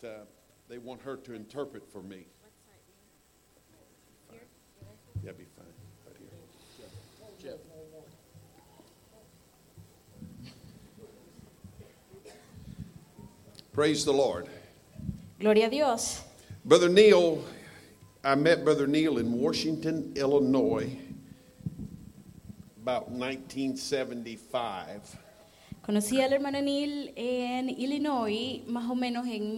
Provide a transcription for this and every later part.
they want her to interpret for me. Yeah, be fine. Right here. Jeff. Praise the Lord. Gloria a Dios. Brother Neil, I met Brother Neil in Washington, Illinois, about 1975. Conocí al hermano Neil en Illinois más o menos en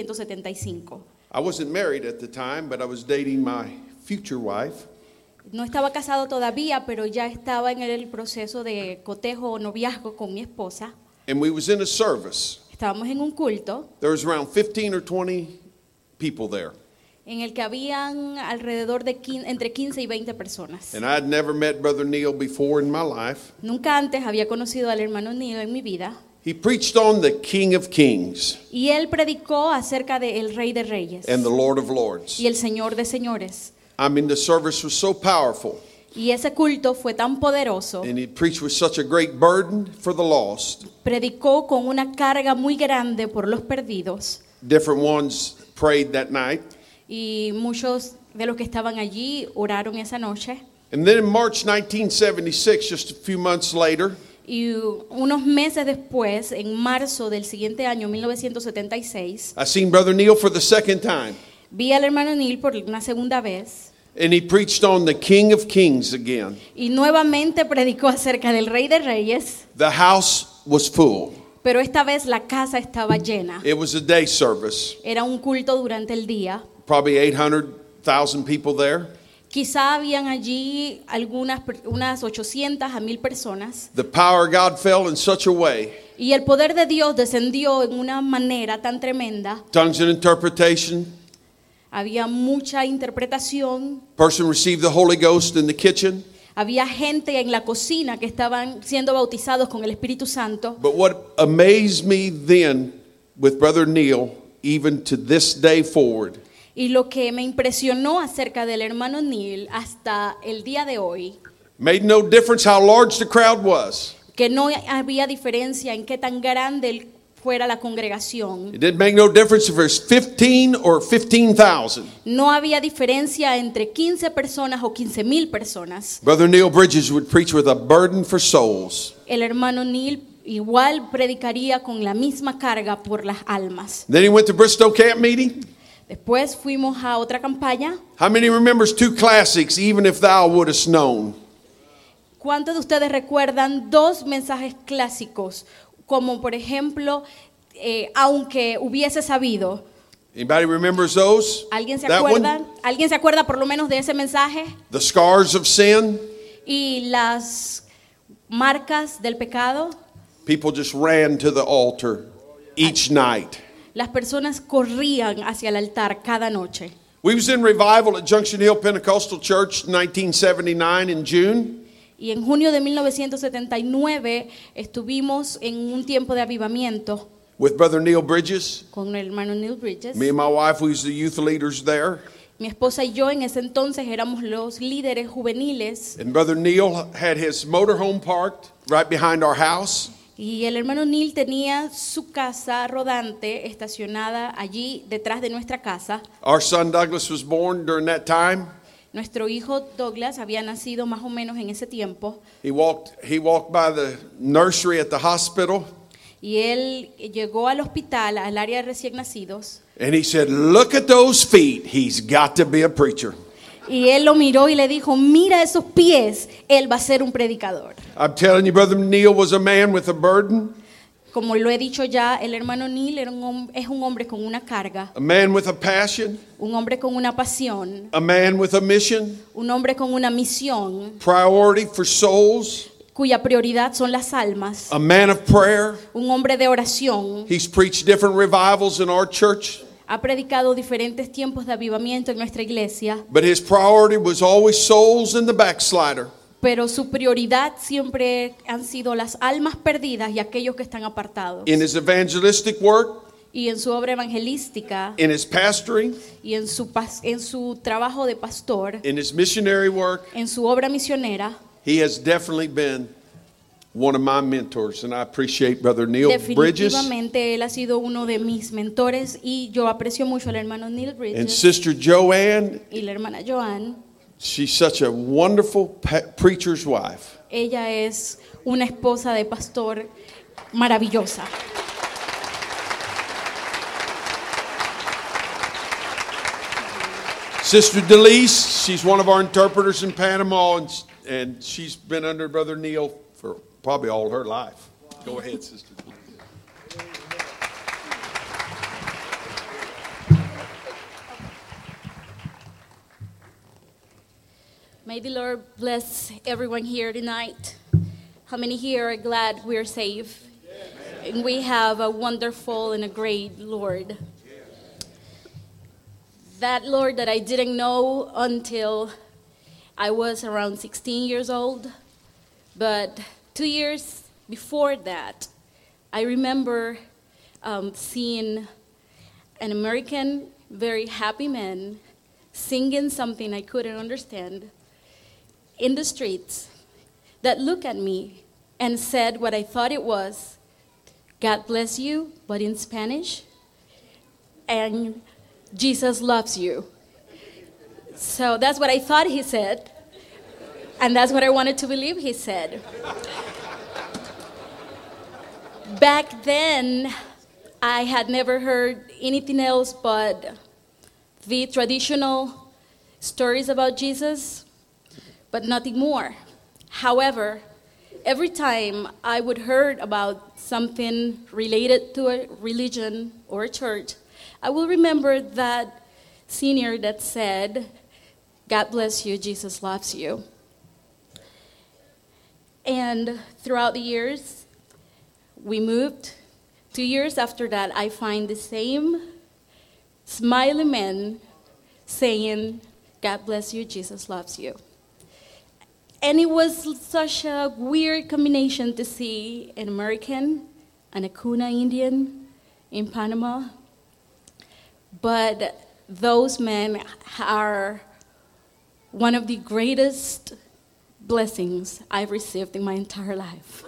1975. I wasn't married at the time, but I was dating my future wife. No estaba casado todavía, pero ya estaba en el proceso de cotejo o noviazgo con mi esposa. And we was in a service. Estábamos en un culto There was around 15 or 20 people there. en el que habían alrededor de entre 15 y 20 personas. And I had never met Brother Neil before in my life. Nunca antes había conocido al hermano Neil en mi vida. He preached on the King of Kings Y él predicó acerca del Rey de Reyes and the Lord of Lords. y el Señor de Señores. I mean, the service was so powerful. Y ese culto fue tan poderoso. And he preached with such a great burden for the lost. Predicó con una carga muy grande por los perdidos. Different ones prayed that night. Y muchos de los que estaban allí oraron esa noche. And then in March 1976, just a few months later, Y unos meses después, en marzo del siguiente año, 1976, I seen Brother Neil for the second time. vi al hermano Neil por una segunda vez. And he preached on the King of Kings again. Y nuevamente predicó acerca del Rey de Reyes. The house was full. Pero esta vez la casa estaba llena. It was a day service. Era un culto durante el día. Probably 800,000 people there. Quizá habían allí unas 800 a 1000 personas. The power of God fell in such a way. Y el poder de Dios descendió en una manera tan tremenda. Tongues and interpretation. Había mucha interpretación. Person received the Holy Ghost in the kitchen. Había gente en la cocina que estaban siendo bautizados con el Espíritu Santo. But what amazed me then with Brother Neil, even to this day forward, Y lo que me impresionó acerca del hermano Neil hasta el día de hoy, made no difference how large the crowd was. que no había diferencia en qué tan grande fuera la congregación. It didn't make no difference if there's 15 or 15,000. No había diferencia entre 15 personas o 15,000 personas. Brother Neil Bridges would preach with a burden for souls. El hermano Neil igual predicaría con la misma carga por las almas. Then he went to Bristow camp meeting. Después fuimos a otra campaña. How many remembers two classics, even if thou wouldest known? ¿Cuántos de ustedes recuerdan dos mensajes clásicos? Como por ejemplo, aunque hubiese sabido. Anybody remembers those? ¿Alguien se That acuerda? one? ¿Alguien se acuerda por lo menos de ese mensaje? The scars of sin. Y las marcas del pecado. People just ran to the altar each night. Las personas corrían hacia el altar cada noche. We was in revival at Junction Hill Pentecostal Church 1979 in June. Y en junio de 1979 estuvimos en un tiempo de avivamiento With Brother Neil Bridges. con el hermano Neil Bridges. Me and my wife, we was the youth leaders there. Mi esposa y yo en ese entonces éramos los líderes juveniles. And Brother Neil had his motorhome parked right behind our house. Y el hermano Neil tenía su casa rodante estacionada allí detrás de nuestra casa. Our son Douglas was born during that time. Nuestro hijo Douglas había nacido más o menos en ese tiempo. He walked by the nursery at the hospital. Y él llegó al hospital, al área de recién nacidos. And he said, "Look at those feet. He's got to be a preacher." Y él lo miró y le dijo, mira esos pies, él va a ser un predicador. I'm telling you, Brother Neil was a man with a burden. Como lo he dicho ya, el hermano Neil es un hombre con una carga, A man with a passion, un hombre con una pasión, a man with a mission, un hombre con una misión, priority for souls, cuya prioridad son las almas, a man of prayer. un hombre de oración. He's preached different revivals in our church, Ha predicado diferentes tiempos de avivamiento en nuestra iglesia, but his priority was always souls and the backslider. pero su prioridad siempre han sido las almas perdidas y aquellos que están apartados. In his evangelistic work, Y en su obra evangelística in his pastoring, y en su trabajo de pastor, in his missionary work, en su obra misionera, he has definitely been one of my mentors, and I appreciate Brother Neil Bridges. Definitivamente él ha sido uno de mis mentores y yo aprecio mucho al hermano Neil And Bridges Sister Joanne, y la hermana Joanne. she's such a wonderful preacher's wife. Ella es una esposa de pastor maravillosa. Sister Delise, she's one of our interpreters in Panama, and she's been under Brother Neil for probably all her life. Go ahead, Sister Delise. May the Lord bless everyone here tonight. How many here are glad we're safe? And we have a wonderful and a great Lord. That Lord that I didn't know until I was around 16 years old. But 2 years before that, I remember seeing an American, very happy man singing something I couldn't understand in the streets that looked at me and said what I thought it was, God bless you, but in Spanish, and Jesus loves you. So that's what I thought he said, and that's what I wanted to believe he said. Back then, I had never heard anything else but the traditional stories about Jesus, but nothing more. However, every time I would hear about something related to a religion or a church, I will remember that senior that said, God bless you, Jesus loves you. And throughout the years, we moved. 2 years after that, I find the same smiling man saying, God bless you, Jesus loves you. And it was such a weird combination to see an American and a Kuna Indian in Panama. But those men are one of the greatest blessings I've received in my entire life.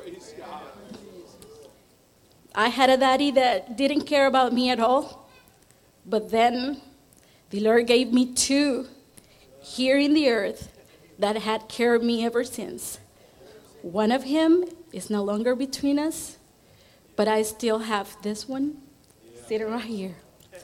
I had a daddy that didn't care about me at all, but then the Lord gave me two here in the earth that had cared me ever since. One of him is no longer between us, but I still have this one sitting right here.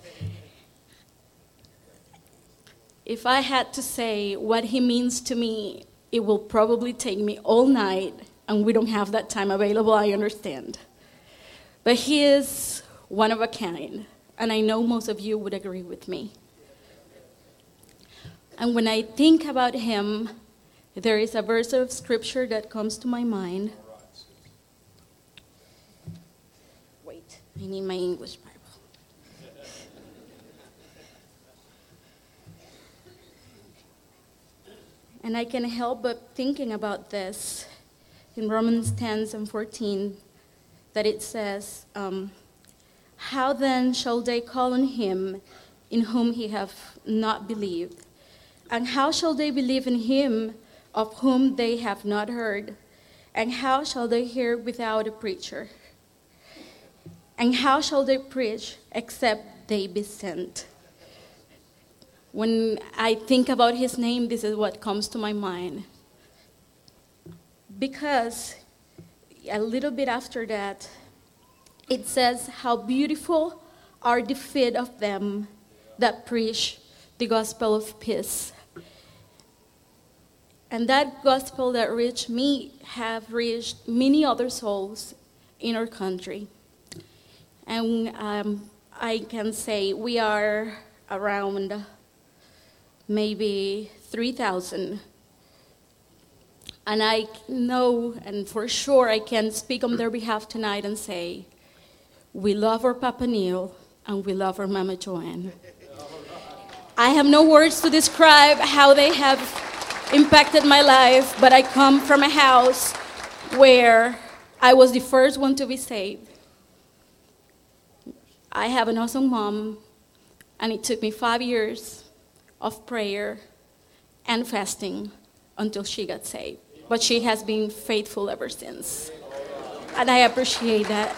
If I had to say what he means to me, it will probably take me all night, and we don't have that time available, I understand. But he is one of a kind, and I know most of you would agree with me. And when I think about him, there is a verse of scripture that comes to my mind. Wait, I need my English Bible. And I can't help but thinking about this in Romans 10:14, that it says, how then shall they call on him in whom he have not believed? And how shall they believe in him of whom they have not heard? And how shall they hear without a preacher? And how shall they preach except they be sent? When I think about his name, this is what comes to my mind. Because a little bit after that, it says, how beautiful are the feet of them that preach the gospel of peace. And that gospel that reached me have reached many other souls in our country. And I can say we are around maybe 3,000. And I know, and for sure I can speak on their behalf tonight and say, we love our Papa Neil and we love our Mama Joanne. I have no words to describe how they have impacted my life, but I come from a house where I was the first one to be saved. I have an awesome mom, and it took me 5 years of prayer and fasting until she got saved. but she has been faithful ever since. And I appreciate that.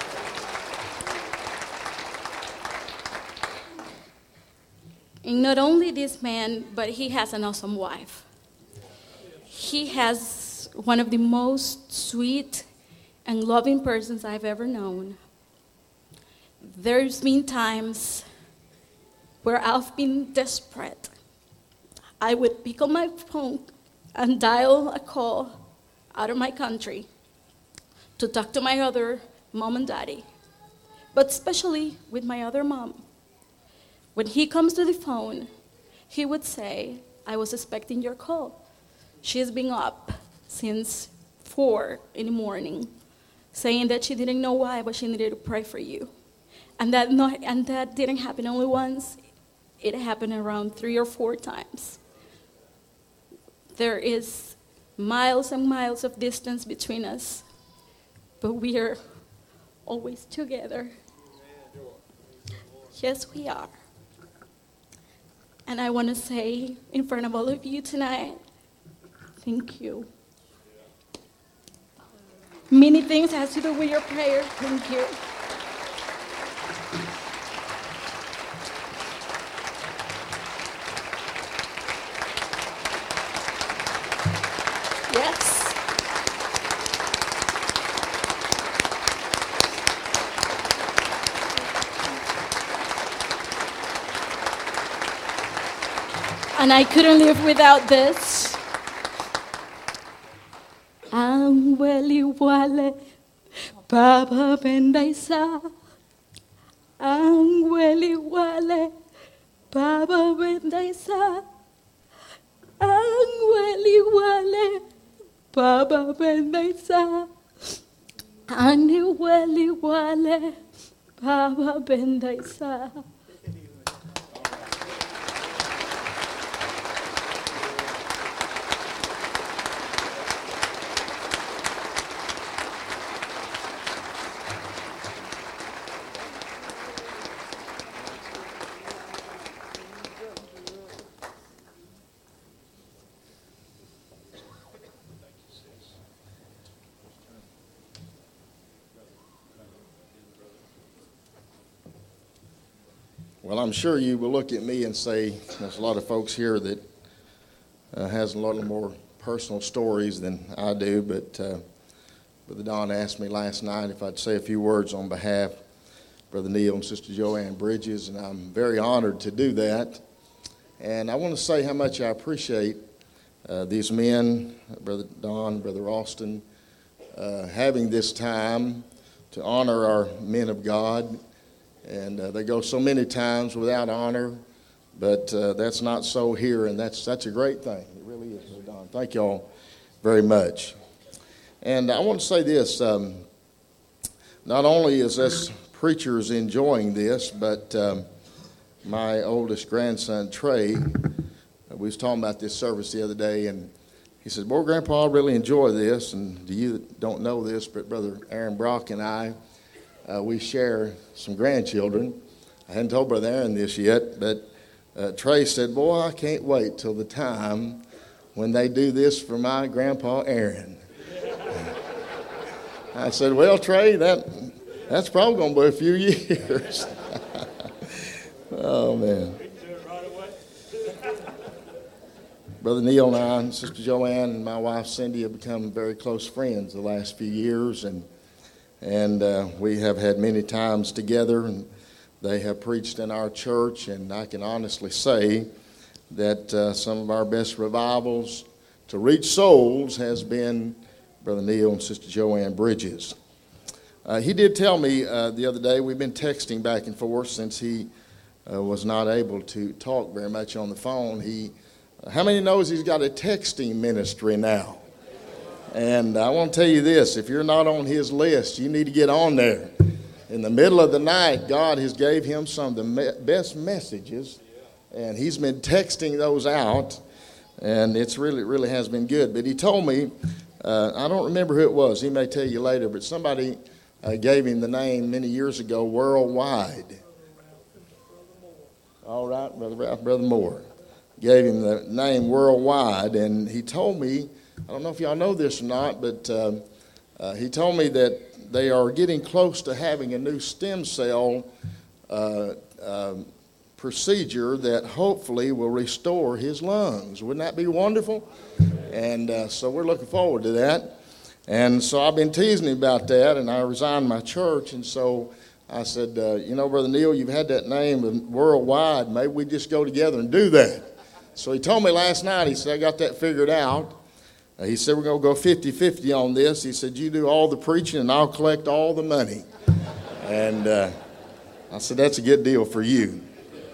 And not only this man, but he has an awesome wife. He has one of the most sweet and loving persons I've ever known. There's been times where I've been desperate. I would pick up my phone and dial a call out of my country to talk to my other mom and daddy, but especially with my other mom. When he comes to the phone, he would say, I was expecting your call. She's been up since 4 in the morning, saying that she didn't know why, but she needed to pray for you. And that didn't happen only once. It happened around 3 or 4 times. There is miles and miles of distance between us, but we are always together. Yes, we are. And I want to say in front of all of you tonight, thank you. Many things has to do with your prayer. Thank you. Yes. And I couldn't live without this. Angweli wale Baba Bendaisa. Angweli wale Baba Bendaisa. Angweli wale Baba Bendaisa. Angweli wale Baba Bendaisa. Well, I'm sure you will look at me and say, there's a lot of folks here that has a lot more personal stories than I do, but Brother Don asked me last night if I'd say a few words on behalf of Brother Neil and Sister Joanne Bridges, and I'm very honored to do that. And I want to say how much I appreciate these men, Brother Don, Brother Austin, having this time to honor our men of God. And they go so many times without honor, but that's not so here, and that's a great thing. It really is, Brother Don. Thank you all very much. And I want to say this, not only is us preachers enjoying this, but my oldest grandson, Trey, we was talking about this service the other day, and he said, boy, Grandpa, I really enjoy this, and you don't know this, but Brother Aaron Brock and I, we share some grandchildren. I hadn't told Brother Aaron this yet, but Trey said, boy, I can't wait till the time when they do this for my Grandpa Aaron. I said, well, Trey, that's probably going to be a few years. Oh, man. Brother Neil and I and Sister Joanne and my wife Cindy have become very close friends the last few years, and we have had many times together, and they have preached in our church, and I can honestly say that some of our best revivals to reach souls has been Brother Neil and Sister Joanne Bridges. He did tell me the other day, we've been texting back and forth since he was not able to talk very much on the phone. How many knows he's got a texting ministry now? And I want to tell you this, if you're not on his list, you need to get on there. In the middle of the night, God has gave him some of the best messages, and he's been texting those out, and it's really has been good. But he told me, I don't remember who it was, he may tell you later, but somebody gave him the name many years ago, Worldwide. All right, Brother Ralph, Brother Moore gave him the name Worldwide, and he told me I don't know if y'all know this or not, but he told me that they are getting close to having a new stem cell procedure that hopefully will restore his lungs. Wouldn't that be wonderful? And so we're looking forward to that. And so I've been teasing him about that, and I resigned my church. And so I said, Brother Neil, you've had that name worldwide. Maybe we just go together and do that. So he told me last night, he said, I got that figured out. He said, we're going to go 50-50 on this. He said, you do all the preaching, and I'll collect all the money. And I said, that's a good deal for you.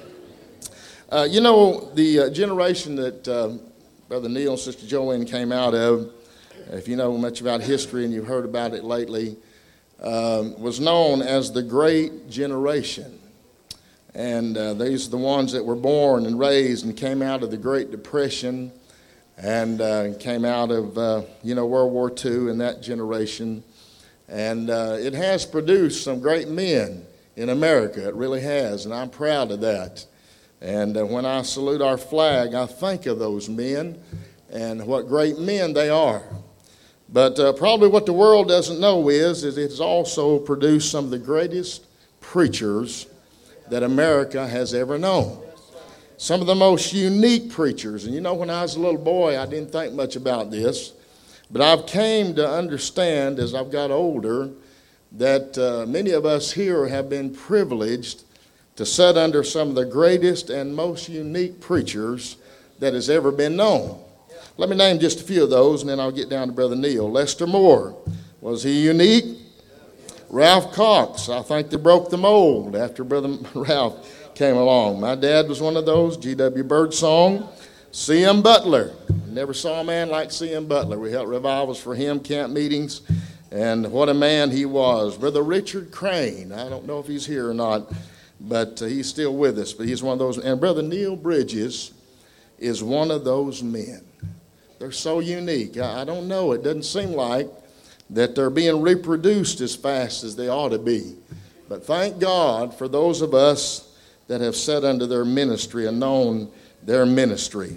The generation that Brother Neil and Sister Joanne came out of, if you know much about history and you've heard about it lately, was known as the Great Generation. And these are the ones that were born and raised and came out of the Great Depression and came out of, World War II and that generation. And it has produced some great men in America. It really has, and I'm proud of that. And when I salute our flag, I think of those men and what great men they are. But probably what the world doesn't know is it has also produced some of the greatest preachers that America has ever known. Some of the most unique preachers. And when I was a little boy, I didn't think much about this. But I've came to understand as I've got older that many of us here have been privileged to sit under some of the greatest and most unique preachers that has ever been known. Let me name just a few of those, and then I'll get down to Brother Neil. Lester Moore, was he unique? Ralph Cox, I think they broke the mold after Brother Ralph came along. My dad was one of those, G.W. Birdsong. C.M. Butler, never saw a man like C.M. Butler. We held revivals for him, camp meetings, and what a man he was. Brother Richard Crane, I don't know if he's here or not, but he's still with us, but he's one of those. And Brother Neil Bridges is one of those men. They're so unique. I don't know. It doesn't seem like that they're being reproduced as fast as they ought to be. But thank God for those of us that have sat under their ministry and known their ministry.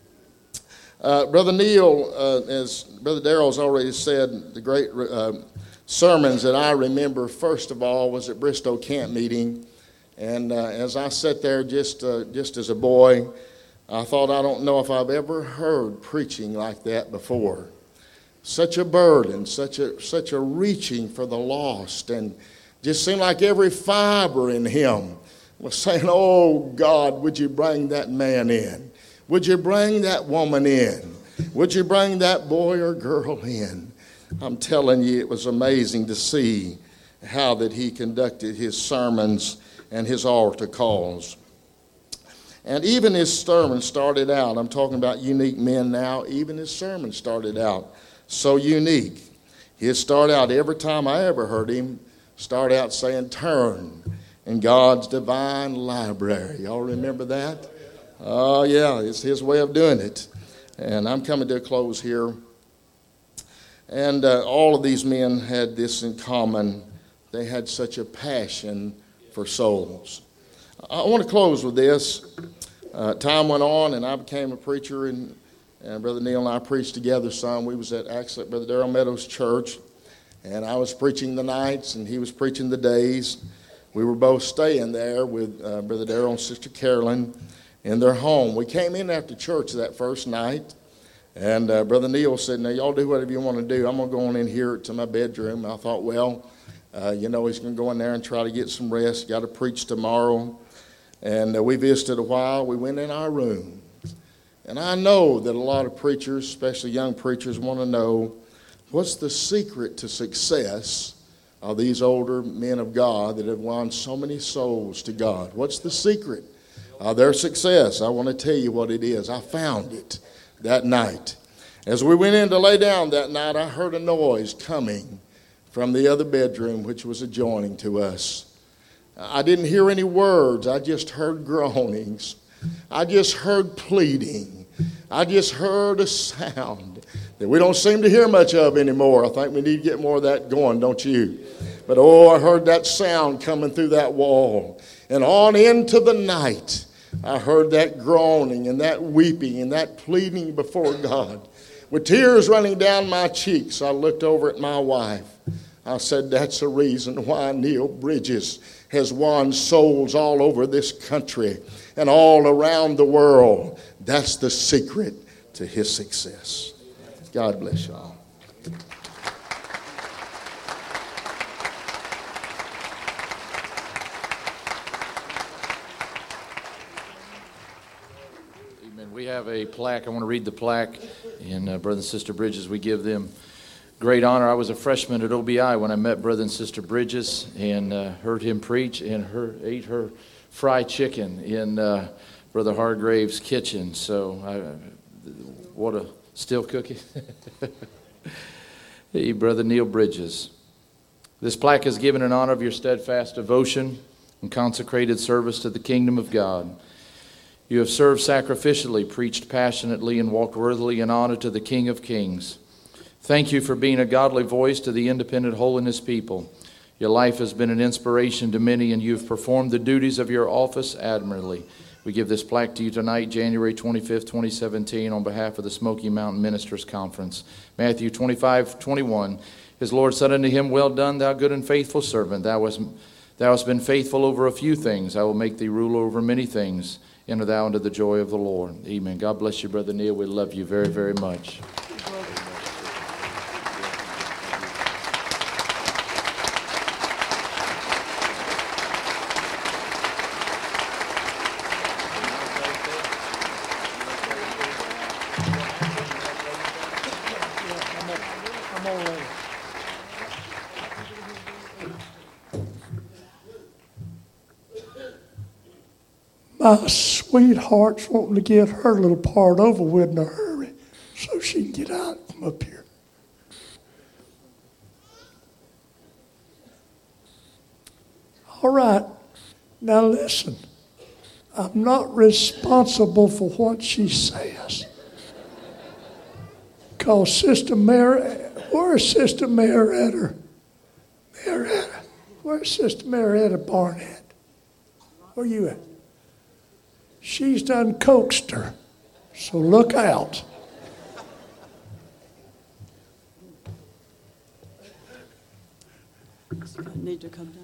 Brother Neil, as Brother Darrell's already said, the great sermons that I remember, first of all, was at Bristow Camp Meeting. And as I sat there just as a boy, I thought, I don't know if I've ever heard preaching like that before. Such a burden, such a reaching for the lost, and just seemed like every fiber in him was saying, oh God, would you bring that man in? Would you bring that woman in? Would you bring that boy or girl in? I'm telling you, it was amazing to see how that he conducted his sermons and his altar calls. And even his sermon started out, I'm talking about unique men now, even his sermon started out so unique. He'd start out, every time I ever heard him, start out saying, turn in God's divine library. Y'all remember that? Oh, yeah, it's his way of doing it. And I'm coming to a close here. And all of these men had this in common. They had such a passion for souls. I want to close with this. Time went on, and I became a preacher, and Brother Neil and I preached together some. We was at Brother Darrell Meadows' church, and I was preaching the nights, and he was preaching the days. We were both staying there with Brother Darrell and Sister Carolyn in their home. We came in after church that first night, and Brother Neil said, now, y'all do whatever you want to do. I'm going to go on in here to my bedroom. I thought, well, he's going to go in there and try to get some rest. Got to preach tomorrow. And we visited a while. We went in our room. And I know that a lot of preachers, especially young preachers, want to know what's the secret to success of these older men of God that have won so many souls to God. What's the secret of their success? I want to tell you what it is. I found it that night. As we went in to lay down that night, I heard a noise coming from the other bedroom, which was adjoining to us. I didn't hear any words. I just heard groanings. I just heard pleading. I just heard a sound that we don't seem to hear much of anymore. I think we need to get more of that going, don't you? But I heard that sound coming through that wall. And on into the night, I heard that groaning and that weeping and that pleading before God. With tears running down my cheeks, I looked over at my wife. I said, that's the reason why Neil Bridges has won souls all over this country and all around the world. That's the secret to his success. God bless y'all. Amen. We have a plaque. I want to read the plaque. And Brother and Sister Bridges, we give them great honor. I was a freshman at OBI when I met Brother and Sister Bridges and heard him preach and ate her fried chicken in Brother Hargrave's kitchen. So what a steel cookie. Hey, Brother Neil Bridges. This plaque is given in honor of your steadfast devotion and consecrated service to the kingdom of God. You have served sacrificially, preached passionately, and walked worthily in honor to the King of Kings. Thank you for being a godly voice to the independent holiness people. Your life has been an inspiration to many, and you've performed the duties of your office admirably. We give this plaque to you tonight, January 25th, 2017, on behalf of the Smoky Mountain Ministers Conference. Matthew 25:21. His Lord said unto him, Well done, thou good and faithful servant. Thou hast been faithful over a few things. I will make thee ruler over many things. Enter thou into the joy of the Lord. Amen. God bless you, Brother Neil. We love you very, very much. My sweetheart's wanting to get her little part over with in a hurry so she can get out from up here. All right, now listen. I'm not responsible for what she says. Because Sister Mary, where's Sister Marietta? Where's Sister Marietta Barnett? Where you at? She's done coaxed her, so look out. I need to come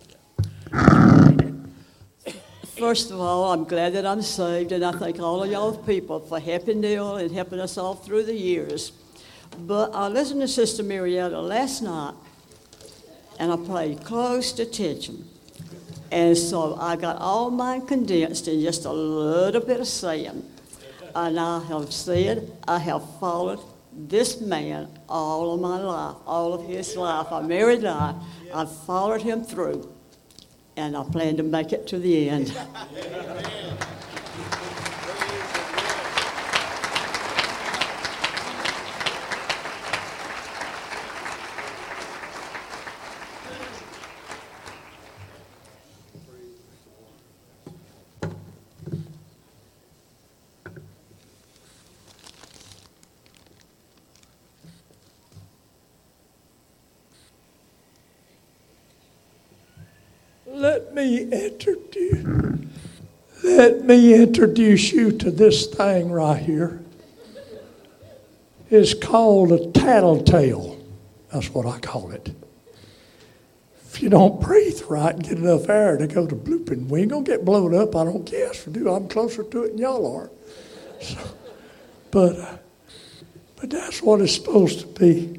down. First of all, I'm glad that I'm saved, and I thank all of y'all people for helping Neil and helping us all through the years. But I listened to Sister Marietta last night, and I paid close attention. And so I got all mine condensed in just a little bit of saying. And I have said, I have followed this man all of my life, all of his life. I married life. I've followed him through. And I plan to make it to the end. Let me introduce you to this thing right here. It's called a tattletale. That's what I call it. If you don't breathe right and get enough air to go to blooping, we ain't gonna get blown up. I don't guess. I'm closer to it than y'all are. So, but that's what it's supposed to be.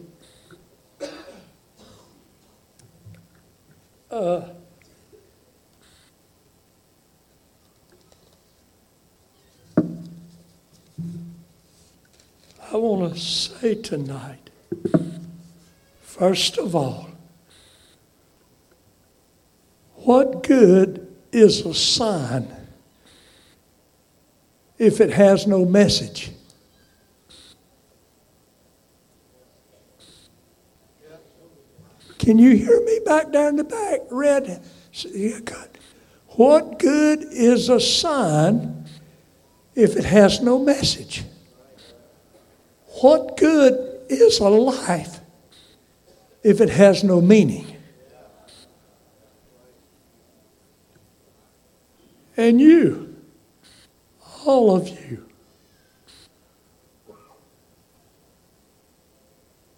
I want to say tonight, first of all, what good is a sign if it has no message? Can you hear me back there in the back? Red. Yeah, good. What good is a sign if it has no message? What good is a life if it has no meaning? And you, all of you,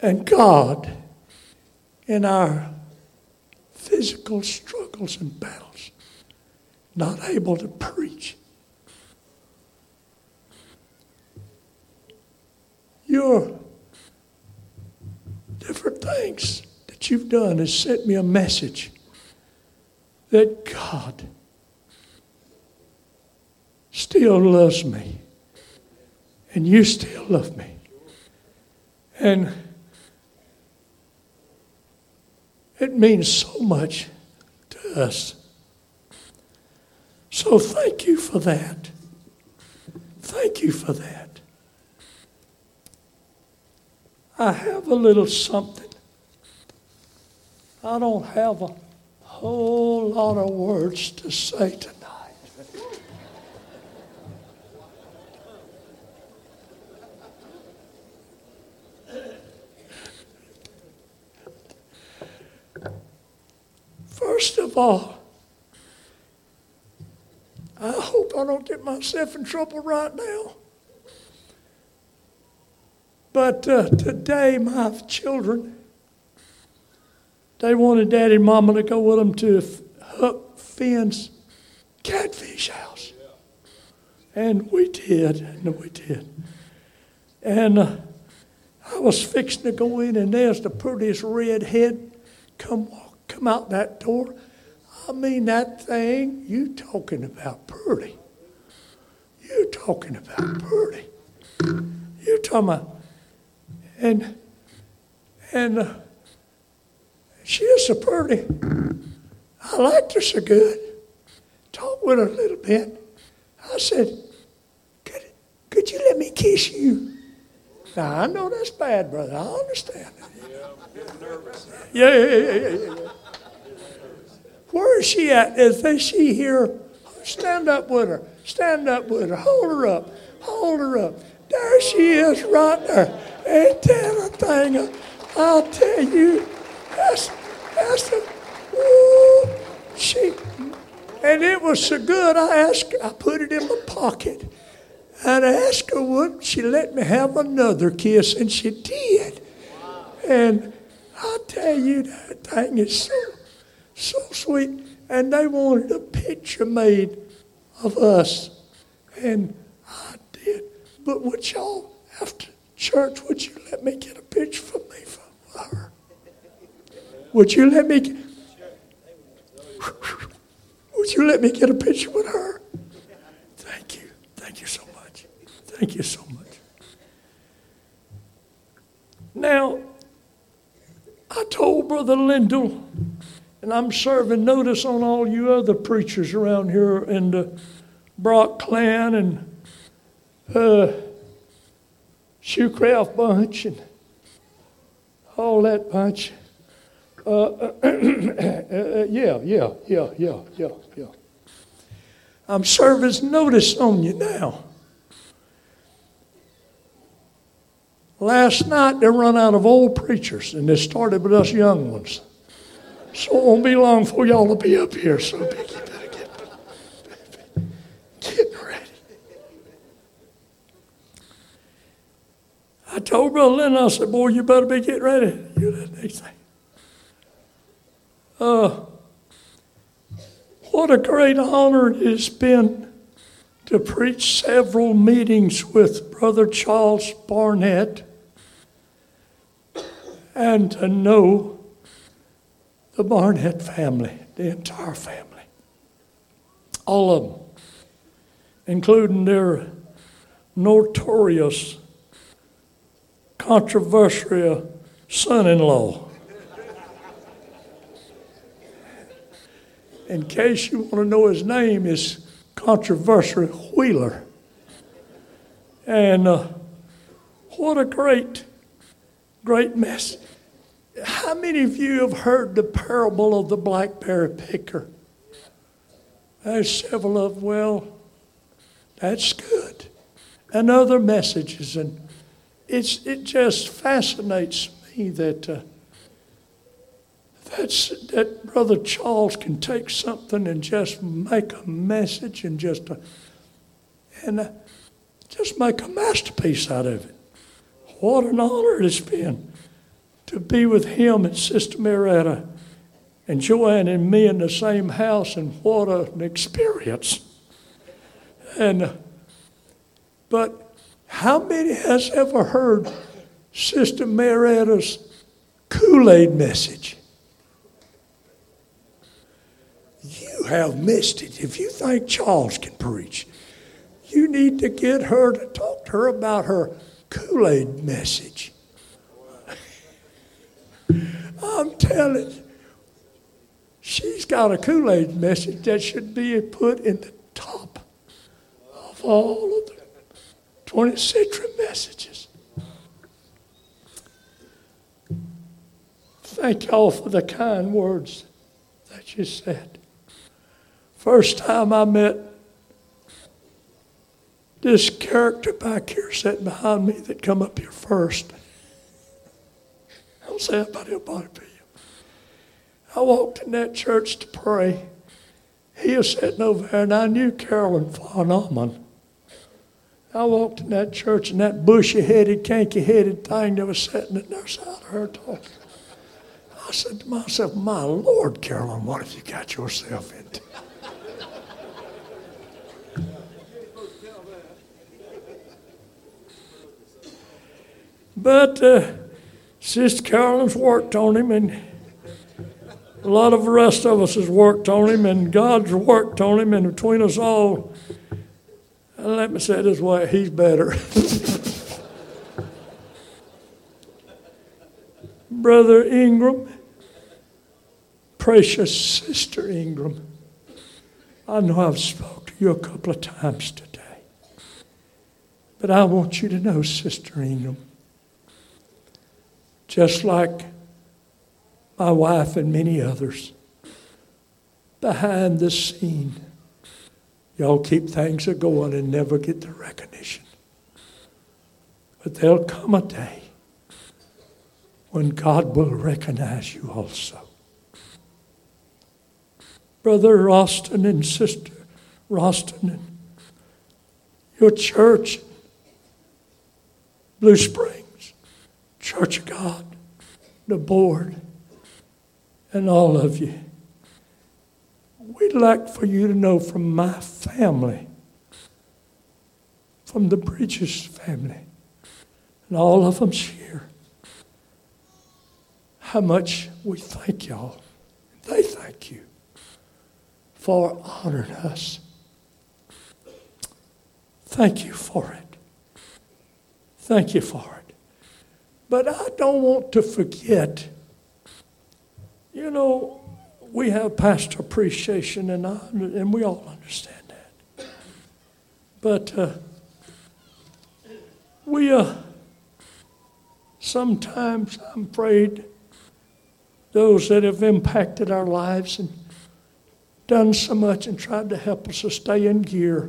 And God, in our physical struggles and battles, not able to preach, your different things that you've done has sent me a message that God still loves me and you still love me. And it means so much to us. So thank you for that. Thank you for that. I have a little something. I don't have a whole lot of words to say tonight. First of all, I hope I don't get myself in trouble right now. But today, my children, they wanted Daddy and Mama to go with them to Huck Finn's catfish house. And we did, And I was fixing to go in, and there's the prettiest red head come out that door. I mean, that thing, you talking about pretty. You talking about pretty. You talking about, and she is so pretty. I liked her so good. Talked with her a little bit. I said, could you let me kiss you? Now, I know that's bad, brother. I understand. Yeah, I'm getting nervous. Yeah. Where is she at? Is she here? Stand up with her. Stand up with her. Hold her up. Hold her up. There she is right there. Ain't that a thing? I'll tell you. That's and it was so good, I put it in my pocket. And I asked her, would she let me have another kiss? And she did. And I tell you, that thing is so sweet. And they wanted a picture made of us. And I did. But would y'all, after church, would you let me get a picture for me for her? Would you let me get a picture with her? Thank you. Thank you so much. Thank you so much. Now, I told Brother Lindell, and I'm serving notice on all you other preachers around here in the Brock clan and Shoecraft bunch and all that bunch. Yeah. I'm serving notice on you now. Last night they run out of old preachers, and they started with us young ones. So it won't be long before y'all will be up here. So you better get ready. I told Brother Lynn, I said, boy, you better be getting ready. You that next thing. What a great honor it has been to preach several meetings with Brother Charles Barnett and to know the Barnett family, the entire family, all of them, including their notorious, controversial son-in-law. In case you want to know his name, is Controversial Wheeler. And what a great message. How many of you have heard the parable of the blackberry picker? There's several of them. Well, that's good. And other messages. And it just fascinates me that Brother Charles can take something and just make a message and just make a masterpiece out of it. What an honor it has been to be with him and Sister Marietta and Joanne and me in the same house, and what an experience. But how many has ever heard Sister Marietta's Kool-Aid message? You have missed it. If you think Charles can preach, you need to get her to talk to her about her Kool-Aid message. I'm telling you, she's got a Kool-Aid message that should be put in the top of all of the 20th century messages. Thank y'all for the kind words that you said. First time I met this character back here sitting behind me that come up here first. I don't say about anybody to you. I walked in that church to pray. He was sitting over there, and I knew Carolyn von Allman. I walked in that church, and that bushy-headed, kinky-headed thing that was sitting in there side of her talking. I said to myself, my Lord, Carolyn, what have you got yourself into? But Sister Carolyn's worked on him, and a lot of the rest of us has worked on him, and God's worked on him, and between us all, let me say it this way, he's better. Brother Ingram, precious Sister Ingram, I know I've spoke to you a couple of times today, but I want you to know, Sister Ingram, just like my wife and many others, behind the scene, y'all keep things a-going and never get the recognition. But there'll come a day when God will recognize you also. Brother Roston and Sister Roston and your church, Blue Springs, Church of God, the board, and all of you. We'd like for you to know from my family, from the Bridges family, and all of them's here, how much we thank y'all. They thank you for honoring us. Thank you for it. Thank you for it. But I don't want to forget, you know, we have pastor appreciation, and we all understand that. But we sometimes, I'm afraid, those that have impacted our lives and done so much and tried to help us to stay in gear,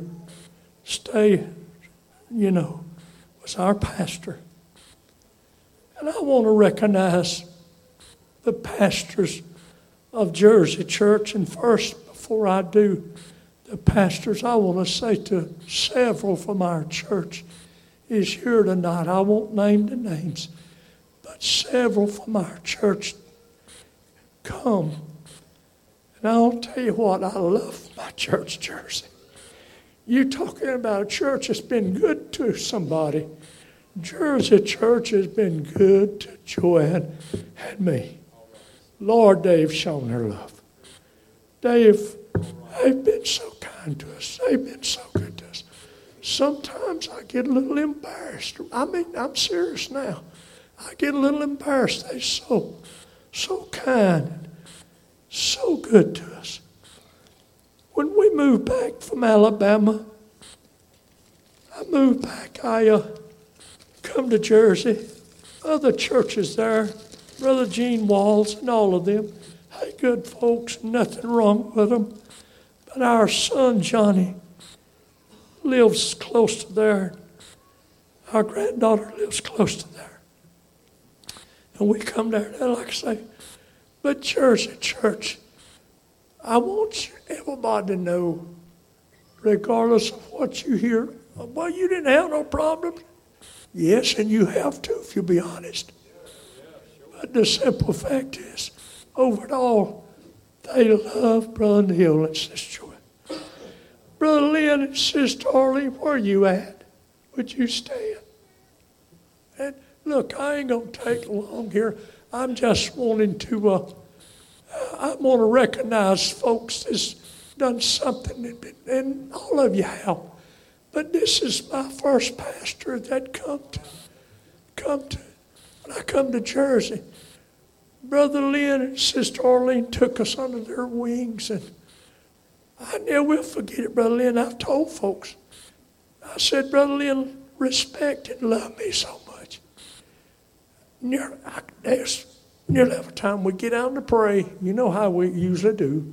was our pastor. And I want to recognize the pastors of Jersey Church. And first, before I do the pastors, I want to say to several from our church is here tonight. I won't name the names, but several from our church come. And I'll tell you what, I love my church, Jersey. You talking about a church that's been good to somebody. Jersey Church has been good to Joanne and me. Lord, they've shown their love. They've been so kind to us. They've been so good to us. Sometimes I get a little embarrassed. I mean, I'm serious now. I get a little embarrassed. They're so kind and so good to us. When we moved back from Alabama, I moved back. I come to Jersey. Other churches there, Brother Gene Walls and all of them. Hey, good folks, nothing wrong with them. But our son, Johnny, lives close to there. Our granddaughter lives close to there. And we come there, and like I say, but Jersey Church, I want everybody to know, regardless of what you hear, well, you didn't have no problem. Yes, and you have to, if you'll be honest. But the simple fact is, over it all, they love Brother Neil and Sister Joy. Brother Lynn and Sister Arlene, where are you at? Would you stand? And look, I ain't going to take long here. I'm just wanting to, I want to recognize folks that's done something, and all of you have. But this is my first pastor that come to, when I come to Jersey. Brother Lynn and Sister Arlene took us under their wings, and I never will forget it, Brother Lynn. I've told folks, I said, Brother Lynn, respect and love me so much. There's nearly every time we get out to pray, you know how we usually do.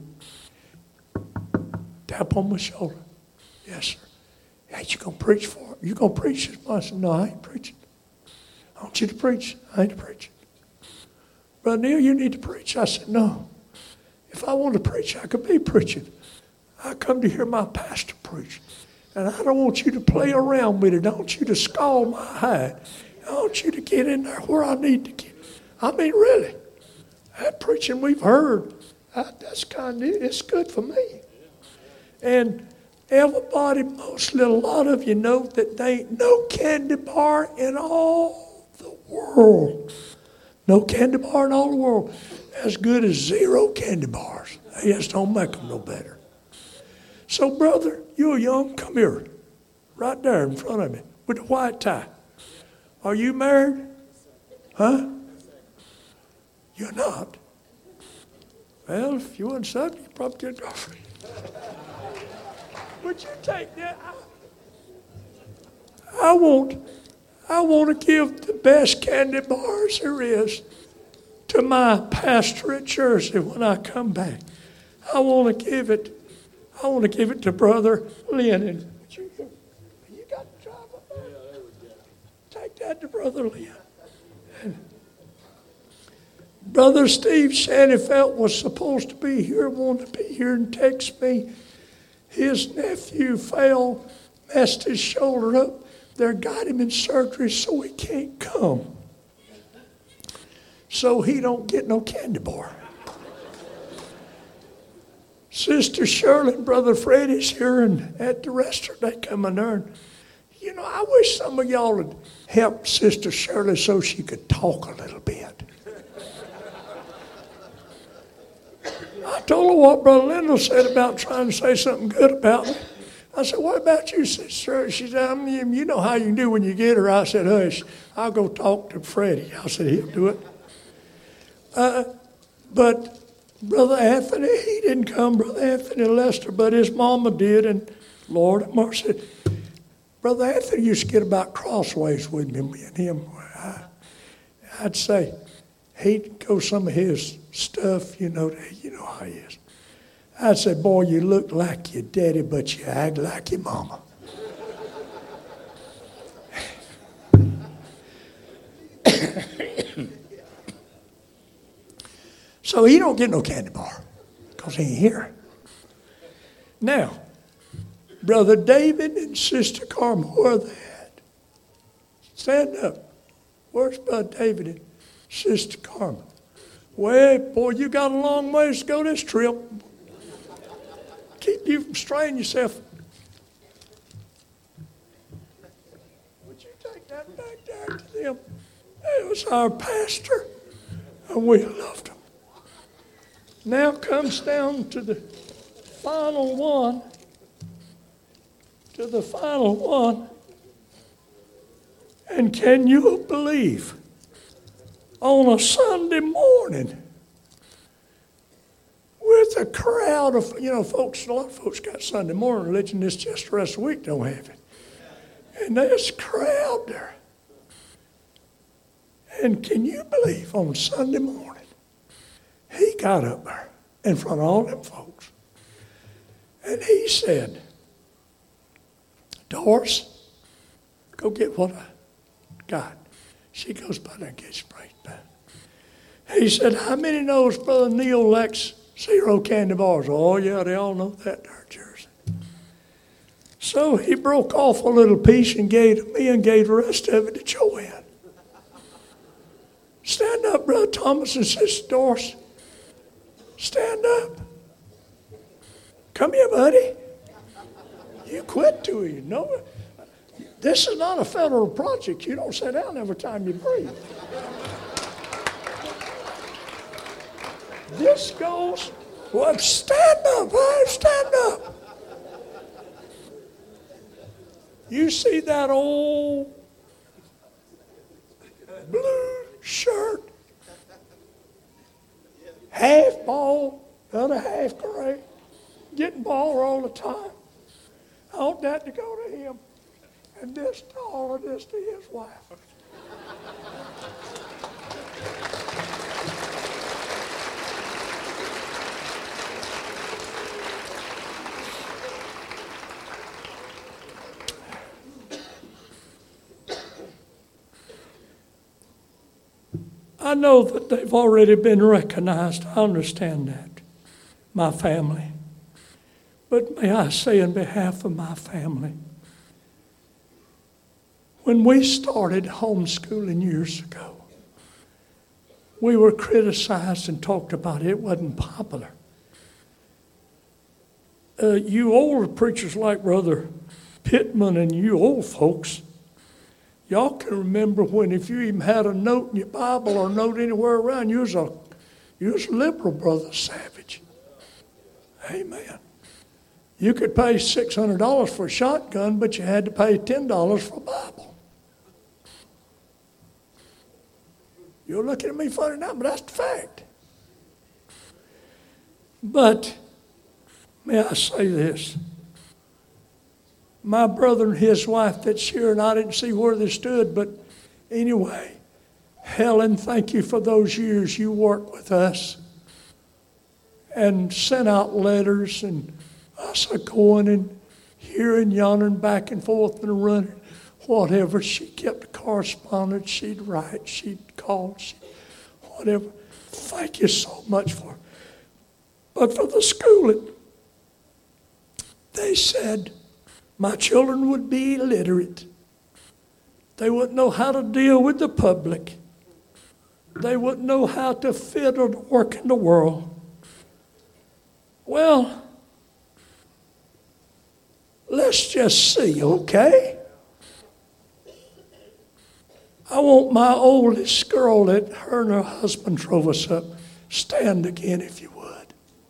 Tap on my shoulder. Yes, sir. Ain't you going to preach for it? You going to preach this month? I said, no, I ain't preaching. I want you to preach. I ain't preaching. Brother Neil, you need to preach. I said, no. If I wanted to preach, I could be preaching. I come to hear my pastor preach. And I don't want you to play around with it. I don't want you to scald my hide. I want you to get in there where I need to get. I mean, really. That preaching we've heard, that's kind of, it's good for me. And everybody, mostly a lot of you know that there ain't no candy bar in all the world. No candy bar in all the world as good as 0 candy bars. They just don't make them no better. So, brother, you're young. Come here. Right there in front of me with the white tie. Are you married? Huh? You're not. Well, if you weren't suck, you'd probably get a girlfriend. Would you take that? I want to give the best candy bars there is to my pastor at Jersey when I come back. I want to give it to Brother Lynn. You got to drive up there. Take that to Brother Lynn. And Brother Steve Shanafelt was supposed to be here, wanted to be here, and text me. His nephew fell, messed his shoulder up. They got him in surgery so he can't come. So he don't get no candy bar. Sister Shirley and Brother Freddie's here, and at the restaurant they come in there. And, you know, I wish some of y'all would help Sister Shirley so she could talk a little bit. I told her what Brother Lindell said about trying to say something good about me. I said, what about you, Sister? She said, you know how you can do when you get her. I said, hush, I'll go talk to Freddie. I said, he'll do it. But Brother Anthony, he didn't come, Brother Anthony Lester, but his mama did, and Lord have mercy. Brother Anthony used to get about crossways with me and him. I'd say he'd go some of his stuff, you know how he is. I'd say, boy, you look like your daddy, but you act like your mama. So he don't get no candy bar because he ain't here. Now, Brother David and Sister Carmen, where are they at? Stand up. Where's Brother David and Sister Carmen? Well, boy, you got a long ways to go this trip. Keep you from straining yourself. Would you take that back there to them? It was our pastor, and we loved him. Now comes down to the final one. And can you believe, on a Sunday morning, with a crowd of, folks, a lot of folks got Sunday morning religion, it's just the rest of the week don't have it. And there's a crowd there. And can you believe, on Sunday morning, he got up there in front of all them folks, and he said, Doris, go get what I got. She goes by there and gets sprayed down. He said, how many knows Brother Neil likes 0 candy bars? Oh, yeah, they all know that there in Jersey. So he broke off a little piece and gave it to me and gave the rest of it to Joanne. Stand up, Brother Thomas and Sister Doris. Stand up. Come here, buddy. You quit to you know. This is not a federal project. You don't sit down every time you breathe. This goes, well, stand up, man, stand up. You see that old blue shirt, half bald, the other half gray, getting bald all the time. I want that to go to him, and this to all of this to his wife. I know that they've already been recognized. I understand that, my family. But may I say on behalf of my family, when we started homeschooling years ago, we were criticized and talked about. It wasn't popular. You older preachers like Brother Pittman and you old folks, y'all can remember when if you even had a note in your Bible or a note anywhere around, you was a liberal, Brother Savage. Amen. You could pay $600 for a shotgun, but you had to pay $10 for a Bible. You're looking at me funny now, but that's the fact. But may I say this? My brother and his wife that's here, and I didn't see where they stood, but anyway, Helen, thank you for those years you worked with us and sent out letters, and us going and here and yonder and back and forth and running, whatever. She kept a correspondence. She'd write, she'd call, whatever. Thank you so much for it. But for the schooling, they said my children would be illiterate. They wouldn't know how to deal with the public. They wouldn't know how to fit or to work in the world. Well, let's just see, okay? I want my oldest girl that her and her husband drove us up, stand again if you would.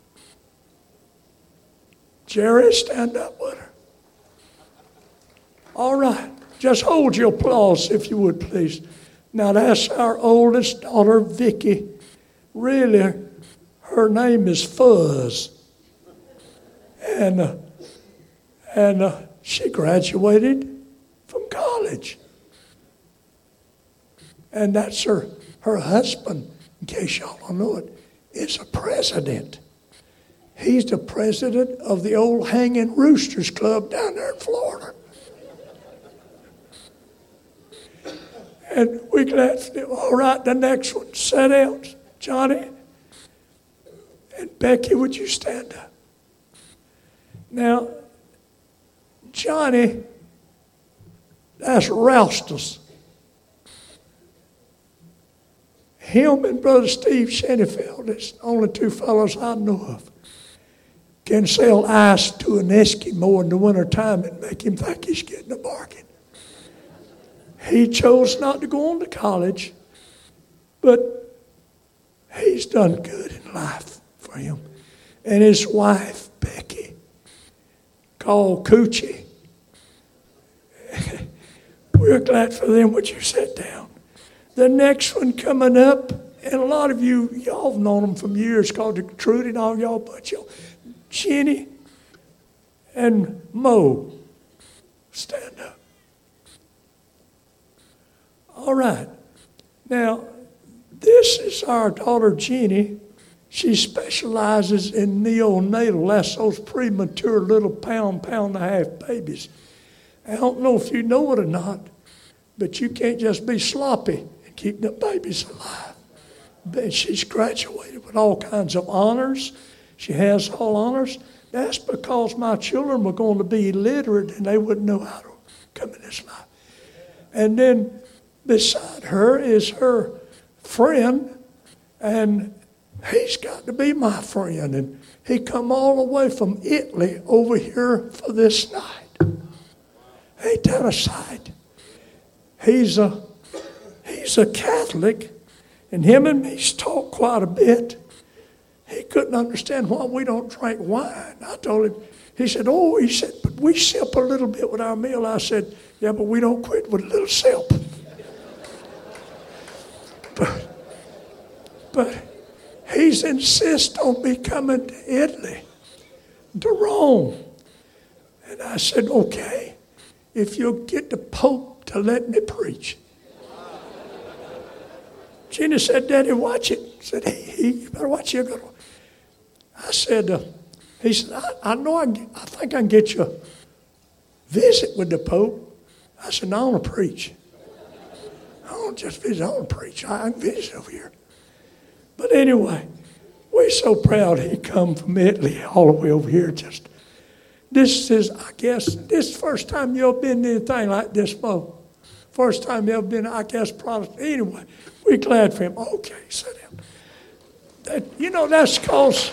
Jerry, stand up with her. All right, just hold your applause if you would, please. Now that's our oldest daughter, Vicky. Really, her name is Fuzz. And she graduated from college. And that's her husband, in case y'all don't know it, is a president. He's the president of the old Hanging Roosters Club down there in Florida. And we're glad to do. All right, the next one, sit down. Johnny and Becky, would you stand up? Now, Johnny, that's Roustus. Him and Brother Steve Shenefeld, that's the only two fellows I know of, can sell ice to an Eskimo in the wintertime and make him think he's getting a bargain. He chose not to go on to college, but he's done good in life for him. And his wife, Becky, called Coochie. We're glad for them. Would you sit down? The next one coming up, and a lot of y'all have known them from years, called Trudy and all y'all, but y'all, Jenny and Mo, stand up. All right. Now, this is our daughter, Jenny. She specializes in neonatal. That's those premature little pound and a half babies. I don't know if you know it or not, but you can't just be sloppy and keep the babies alive. But she's graduated with all kinds of honors. She has all honors. That's because my children were going to be illiterate and they wouldn't know how to come in this life. And then beside her is her friend, and he's got to be my friend. And he come all the way from Italy over here for this night. Ain't that a sight? He's a Catholic, and him and me's talked quite a bit. He couldn't understand why we don't drink wine. I told him, he said, but we sip a little bit with our meal. I said, yeah, but we don't quit with a little sip. But he's insist on me coming to Italy, to Rome. And I said, okay, if you'll get the Pope to let me preach. Gina said, Daddy, watch it. I said, hey, you better watch it. I said, he said, I think I can get you a visit with the Pope. I said, no, I want to preach. I don't just visit, I want to preach. I can visit over here. But anyway, we're so proud he come from Italy all the way over here. This is, I guess, this first time you ever been to anything like this, Mo. First time you ever been, I guess, Protestant. Anyway, we're glad for him. Okay, sit down. That's because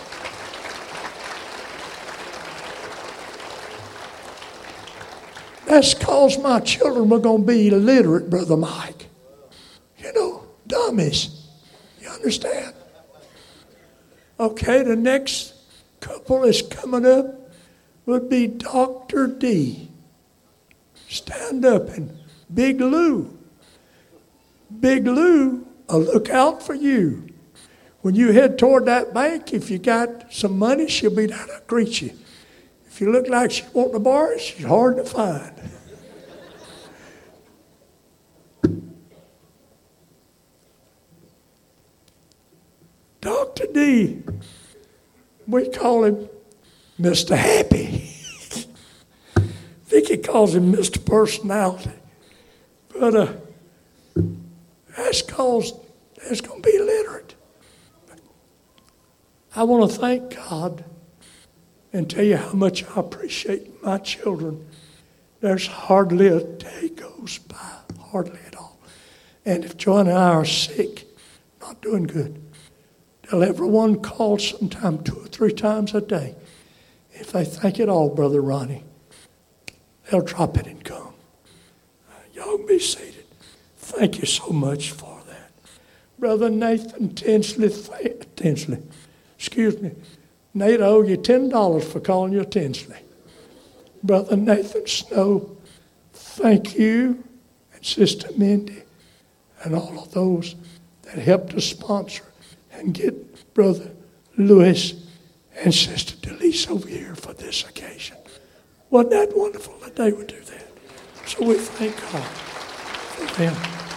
my children were going to be illiterate, Brother Mike. Dummies. You understand? Okay, the next couple that's coming up would be Dr. D. Stand up, and Big Lou. Big Lou will look out for you. When you head toward that bank, if you got some money, she'll be there to greet you. If you look like she's wanting to borrow, she's hard to find. Dr. D, we call him Mr. Happy. Vicky calls him Mr. Personality. But that's because there's going to be illiterate. I want to thank God and tell you how much I appreciate my children. There's hardly a day goes by, hardly at all. And if Joanne and I are sick, not doing good, they'll everyone call sometime 2 or 3 times a day. If they think at all, Brother Ronnie, they'll drop it and come. Y'all can be seated. Thank you so much for that. Brother Nathan Tinsley, Nate, I owe you $10 for calling you Tinsley. Brother Nathan Snow, thank you, and Sister Mindy, and all of those that helped us sponsor and get Brother Lewis and Sister Delise over here for this occasion. Wasn't that wonderful that they would do that? So we thank God for them.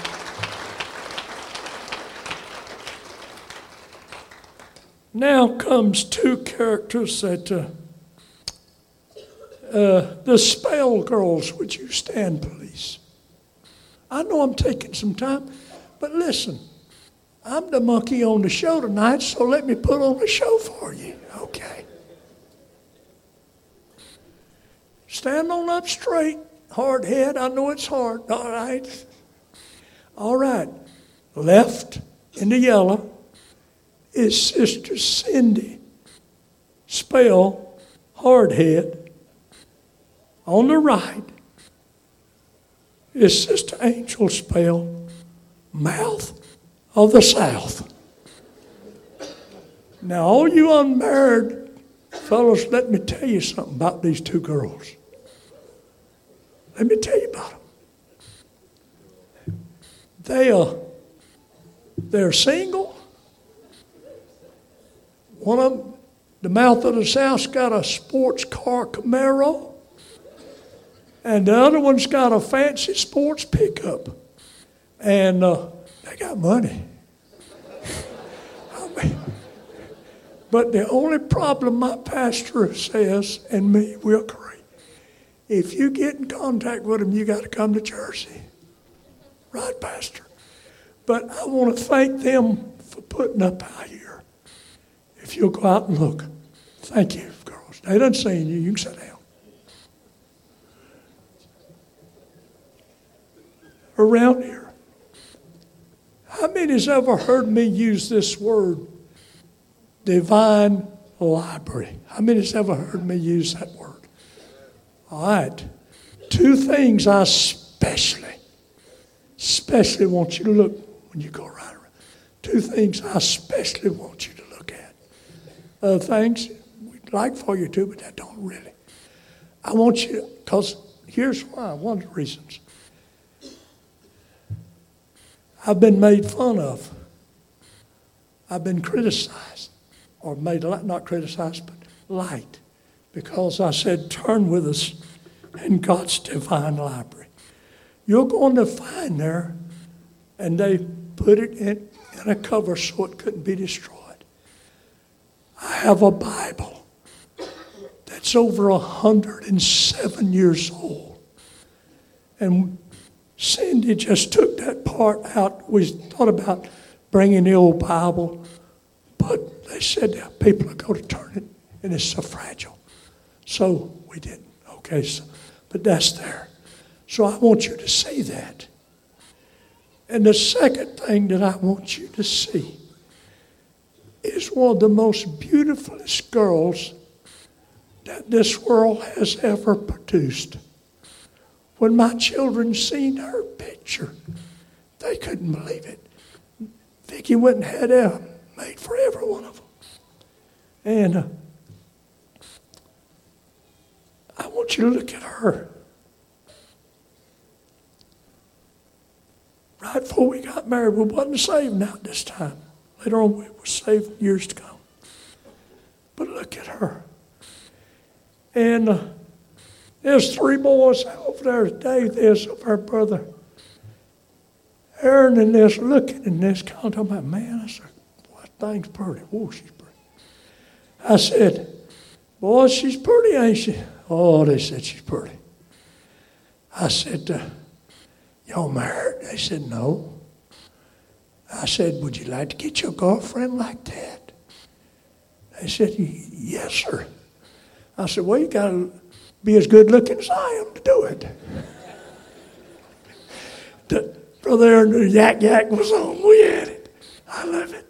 Now comes 2 characters that the Spell Girls. Would you stand, please? I know I'm taking some time, but listen, I'm the monkey on the show tonight, so let me put on the show for you. Okay. Stand on up straight, hard head. I know it's hard. All right. All right. Left in the yellow is Sister Cindy Spell, Hardhead. On the right is Sister Angel Spell, Mouth of the South. Now, all you unmarried fellows, let me tell you something about these 2 girls. Let me tell you about them. They're single. One of them, the Mouth of the South's got a sports car Camaro, and the other one's got a fancy sports pickup. And they got money. But the only problem my pastor says, and me, we agree, if you get in contact with them, you got to come to Jersey. Right, Pastor? But I want to thank them for putting up out here. If you'll go out and look. Thank you, girls. They done seen you. You can sit down. Around here, How many has ever heard me use this word, divine library? How many has ever heard me use that word? All right. Two things I especially want you to look when you go right around. Two things I especially want you to look at. Other things we'd like for you to, but that don't really. I want you, because here's why, one of the reasons. I've been made fun of. I've been criticized, or made, not criticized, but light, because I said, turn with us in God's divine library. You're going to find there, and they put it in a cover so it couldn't be destroyed. I have a Bible that's over 107 years old. And Cindy just took that part out. We thought about bringing the old Bible, but they said that people are going to turn it, and it's so fragile. So we didn't. Okay, so, but that's there. So I want you to see that. And the second thing that I want you to see is one of the most beautifulest girls that this world has ever produced. When my children seen her picture, they couldn't believe it. Vicki went and had that made for every one of them. And I want you to look at her. Right before we got married, we wasn't saved now at this time. Later on, we were saved years to come. But look at her. And there's three boys over there today. There's of her brother Aaron, and there's looking, and there's kind of talking about, man, I said, boy, that thing's pretty. Oh, she's pretty. I said, boy, she's pretty, ain't she? Oh, they said she's pretty. I said, y'all married? They said, no. I said, would you like to get your girlfriend like that? They said, yes, sir. I said, well, you got to be as good looking as I am to do it. The brother Aaron, the yak was on. We had it. I love it.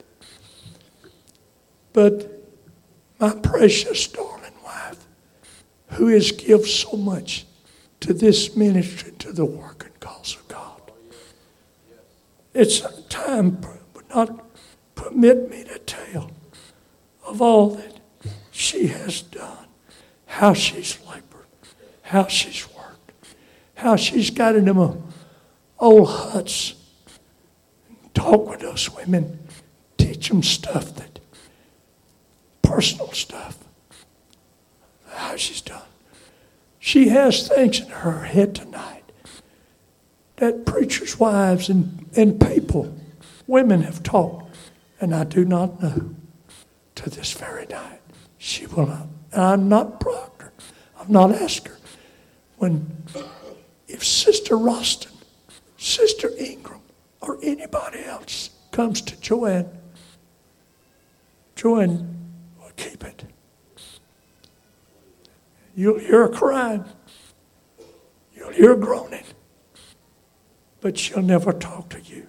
But my precious darling wife, who has given so much to this ministry, to the work and cause of God. It's time, but not permit me to tell of all that she has done, how she's labored, how she's worked, how she's got in them old huts, talk with those women, teach them stuff, that personal stuff, how she's done. She has things in her head tonight that preachers' wives and people, women have taught, and I do not know to this very night. She will not. And I'm not proctor. I'm not asked her. If Sister Roston, Sister Ingram, or anybody else comes to Joanne will keep it. You'll hear her crying. You'll hear her groaning. But she'll never talk to you.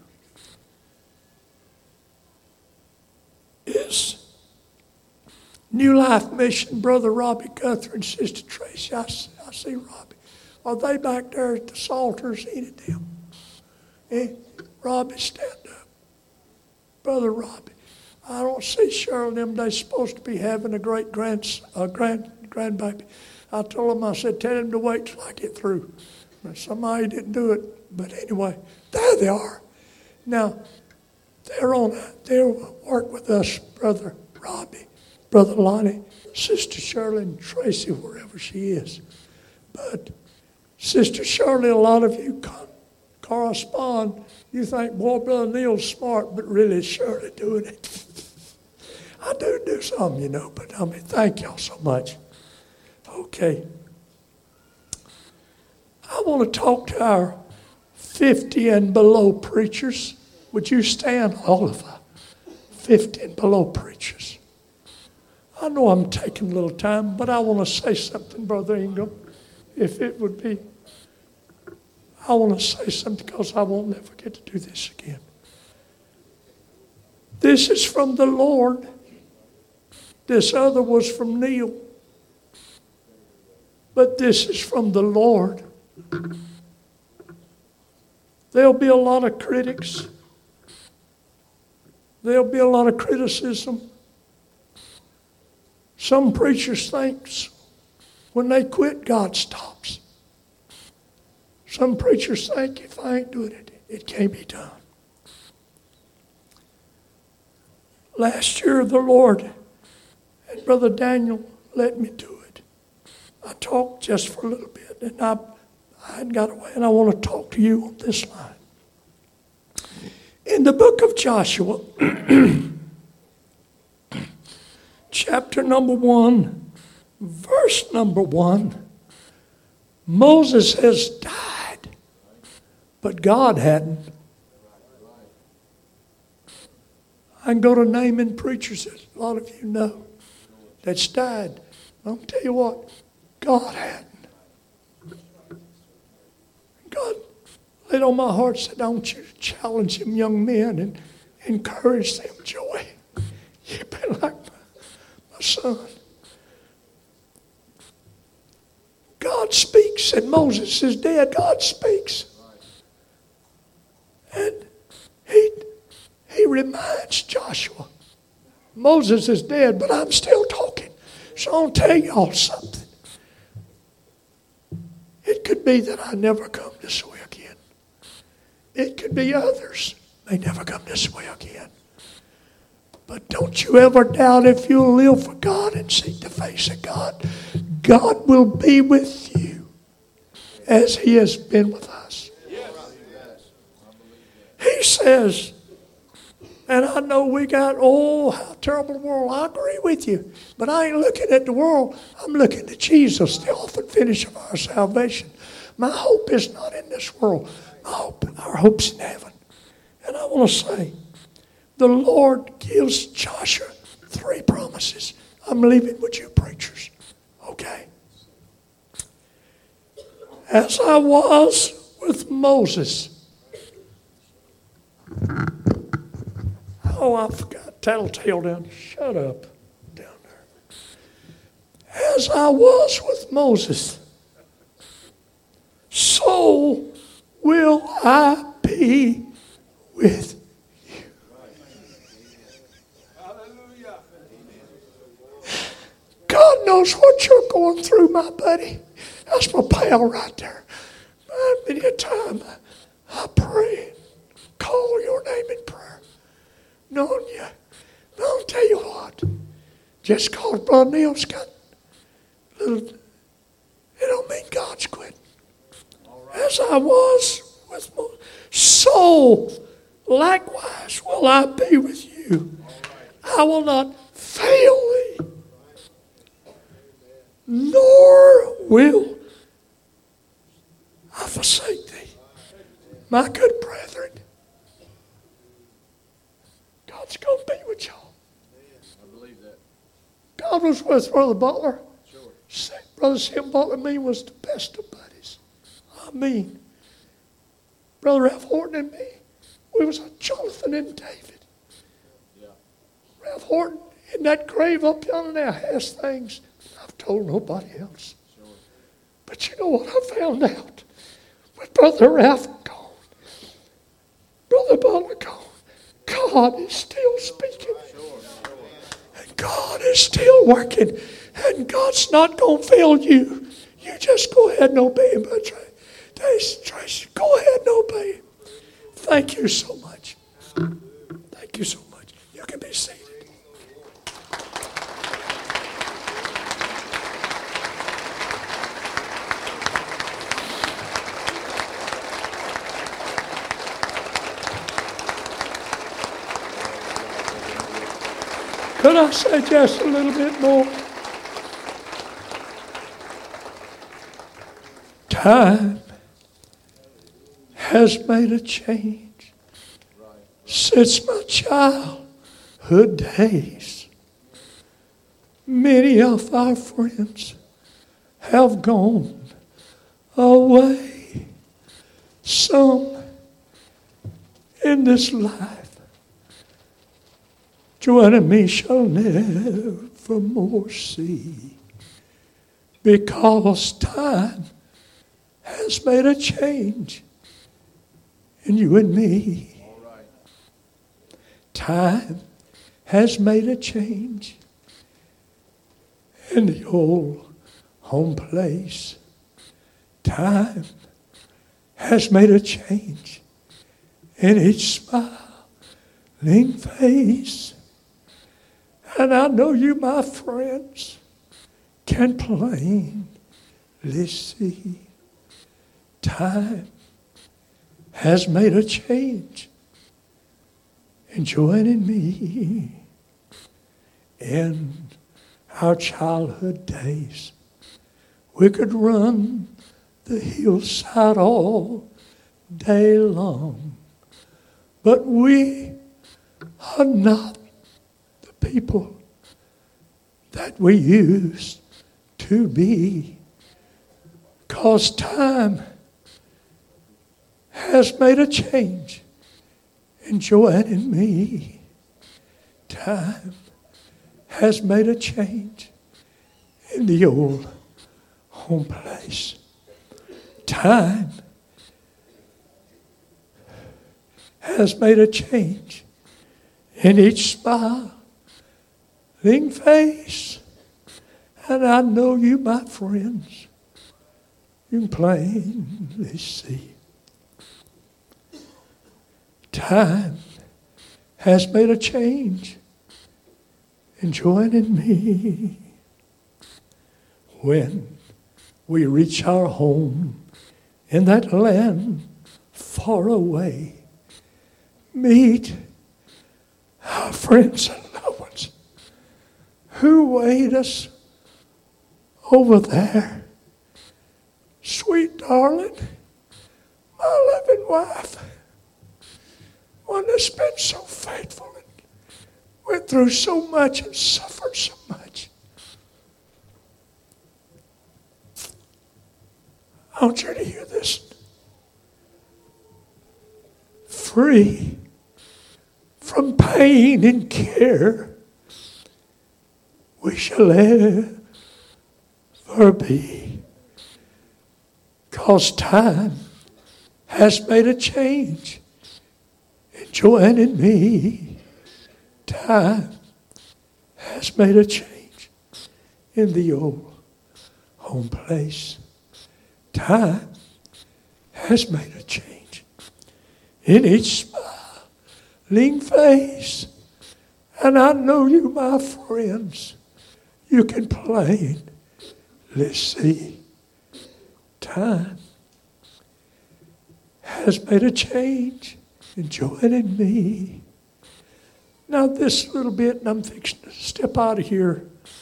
Is New Life Mission, Brother Robbie Guthrie and Sister Tracy, I see Robbie. Are they back there at the Salters eating them? Robbie, stand up. Brother Robbie, I don't see Cheryl and them. They're supposed to be having a great grandbaby. I told them, I said, tell them to wait till I get through. But somebody didn't do it. But anyway, there they are. Now, they'll work with us, Brother Robbie, Brother Lonnie, Sister Shirley, and Tracy, wherever she is. But Sister Shirley, a lot of you correspond. You think, boy, Brother Neil's smart, but really it's Shirley doing it. I do some, but thank y'all so much. Okay. I want to talk to our 50 and below preachers. Would you stand, all of us? 50 and below preachers. I know I'm taking a little time, but I want to say something, Brother Ingram, if it would be. I want to say something because I won't never get to do this again. This is from the Lord. This other was from Neil. But this is from the Lord. There'll be a lot of critics. There'll be a lot of criticism. Some preachers think when they quit, God stops. Some preachers think if I ain't doing it, it can't be done. Last year, the Lord and Brother Daniel let me do it. I talked just for a little bit, and I hadn't got away, and I want to talk to you on this line. In the book of Joshua, chapter number 1, verse number 1, Moses has died, but God hadn't. I can go to naming preachers that a lot of you know that's died. I'm going to tell you what, God hadn't. God laid on my heart, said, I want you to challenge them young men and encourage them, Joy. You've been like my son. God speaks, and Moses is dead. God speaks. And he reminds Joshua, Moses is dead, but I'm still talking. So I'll tell y'all something. It could be that I never come this way again. It could be others may never come this way again. But don't you ever doubt if you'll live for God and seek the face of God. God will be with you as He has been with us. He says, and I know we got, how terrible the world. I agree with you. But I ain't looking at the world. I'm looking at Jesus, the author and finisher of our salvation. My hope is not in this world. Our hope's in heaven. And I want to say, the Lord gives Joshua 3 promises. I'm leaving with you preachers. Okay? As I was with Moses. I forgot. Tattletale down. Shut up. Down there. As I was with Moses, so will I be with you. God knows what you're going through, my buddy. That's my pal right there. Many a time I pray, call your name in prayer. Knowing you. I'll tell you what. Just cause Brother Neil's got little, it don't mean God's quitting. As I was with Moses, so likewise will I be with you. I will not fail thee, nor will I forsake thee. My good brethren, God's going to be with y'all. I believe that. God was with Brother Butler. Sure. Brother Sim Butler and me was the best of buddies. I mean, Brother Ralph Horton and me, we was like Jonathan and David. Yeah. Ralph Horton in that grave up yonder there has things I've told nobody else. Sure. But you know what I found out? With Brother Ralph gone, Brother Butler gone, God is still speaking. And God is still working. And God's not going to fail you. You just go ahead and obey Him. Tracy, go ahead and obey Him. Thank you so much. Thank you so much. You can be seated. Could I say just a little bit more? Time has made a change since my childhood days. Many of our friends have gone away. Some in this life Joanna and me shall never more see, because time has made a change in you and me. Time has made a change in the old home place. Time has made a change in each smiling face. And I know you, my friends, can plainly see. Time has made a change in Joanne and me. In our childhood days, we could run the hillside all day long, but we are not the people that we used to be, 'cause time has made a change in Joanne and me. Time has made a change in the old home place. Time has made a change in each smiling face. And I know you, my friends, you can plainly see. Time has made a change in Joanne and me. When we reach our home in that land far away, meet our friends and loved ones who wait us over there. Sweet darling, my loving wife, one that's been so faithful and went through so much and suffered so much. I want you to hear this. Free from pain and care, we shall ever be. 'Cause time has made a change in Joanne and me. Time has made a change in the old home place. Time has made a change in each smiling face. And I know you, my friends, you can plainly see. Time has made a change in Joanne and me. Now this little bit, and I'm fixing to step out of here.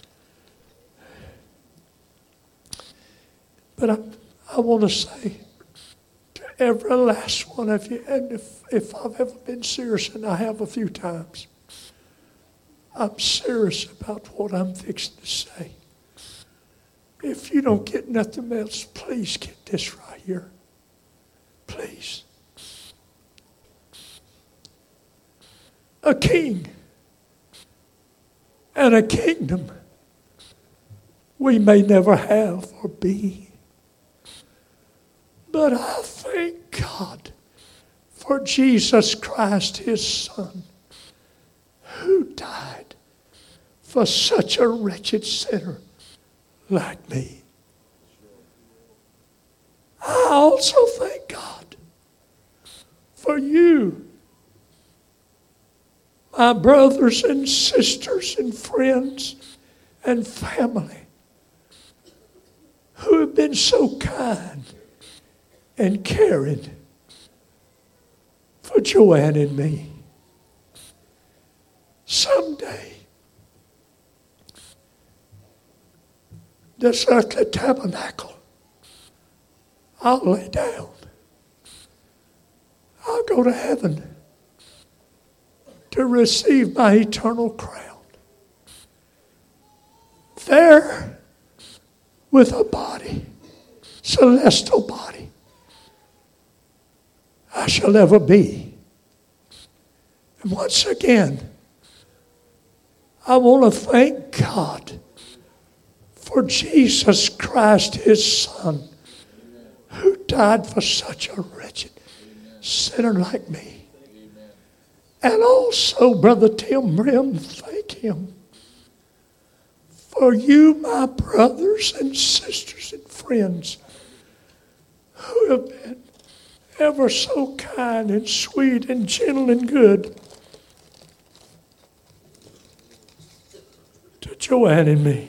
But I want to say to every last one of you, and if I've ever been serious, and I have a few times, I'm serious about what I'm fixing to say. If you don't get nothing else, please get this right here. Please. A king and a kingdom we may never have or be. But I thank God for Jesus Christ, his Son, who died for such a wretched sinner like me. I also thank God for you, my brothers and sisters and friends and family, who have been so kind and caring for Joanne and me. Someday, this earthly tabernacle, I'll lay down. I'll go to heaven to receive my eternal crown. There, with a body, celestial body, I shall ever be. And once again, I want to thank God for Jesus Christ, His Son, who died for such a wretched sinner like me. And also, Brother Tim Brim, thank Him for you, my brothers and sisters and friends, who have been ever so kind and sweet and gentle and good to Joanne and me.